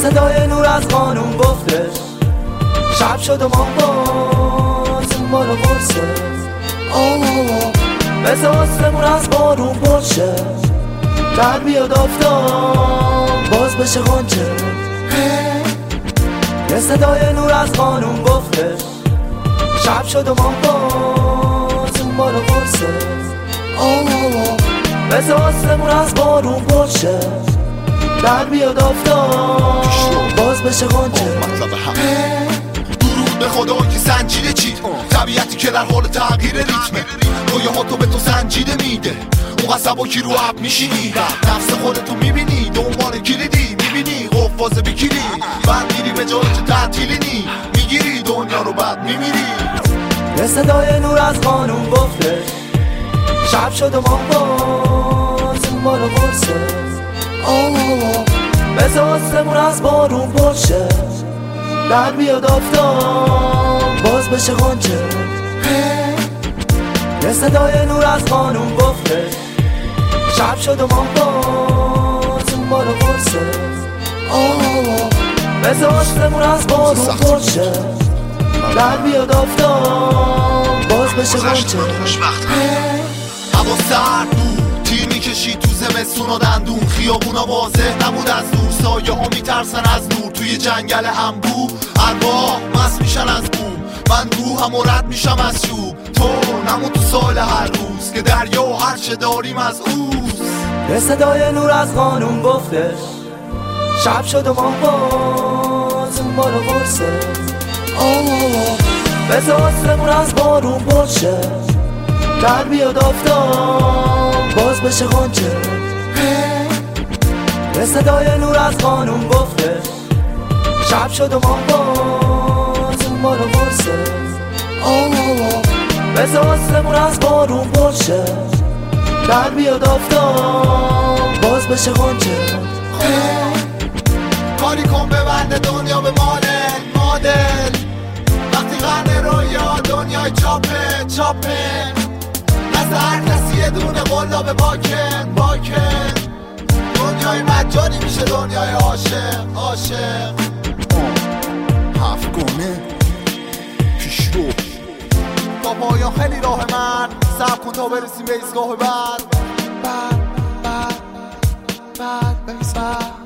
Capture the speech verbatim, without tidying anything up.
صدای نور از قانون گفتش شب شد و ما باز ما رو برسه مثل آسمون از بارون برشه در بیاد آفتاب باز بشه غنچه. یه صدای نور از قانون گفتش شب شد و ما باز ما رو برسه مثل آسمون از بارون برشه در بیاد آفتاب باز بشه غنچه. درود به خدا که سنجیده چید طبیعتی که در حال تغییر ریتمه رویه ها تو به تو سنجیده میده اون قصبا کی رو عب میشینی نفس خودتو میبینی دنبال کلیدی میبینی قفاز بکیری بعد میری به جایی که تعطیلی نی میگیری دنیا رو بعد میمیری. یه صدای نور از قانون گفتش شب شد و ما باز ما رو برسه مثل آسمون از بارون برشه در بیاد آفتاب باز بشه غنچه. یه صدای نور از قانون گفتش شب شد و ما باز ما رو برسه مثل آسمون از بارون برشه در بیاد آفتاب باز بشه غنچه. هوا سرد بود تیر میکشید تو زمستون و دندون خیابونا واضح نبود از دور سایه ها میترسن از نور توی جنگل انبوه ارواح مست میشن از بوم من روحم و رد میشم از چوب تو نمون تو سال هر روز که دریا و هر چه داریم از اوست. یه صدای نور از قانون گفتش شب شد و ما باز ما رو برسه مثل آسمون از بارون برشه در بیاد آفتاب باز بشه غنچه. یه صدای نور از قانون گفتش شب شد و ما باز ما رو برسه مثل آسمون از بارون برشه در بیاد آفتاب باز بشه غنچه. کاری کن ببنده دنیا به مادل مادل وقتی قرن رویا دنیای چاپه چاپه از هر کسی یه دونه قلاب باکن باکن دنیای مجانی میشه دنیای عاشق عاشق. هفت گونه پیش رو با پایان خیلی راه من صبر کن تا برسیم به ایستگاه بعد بعد بعد بعد بعد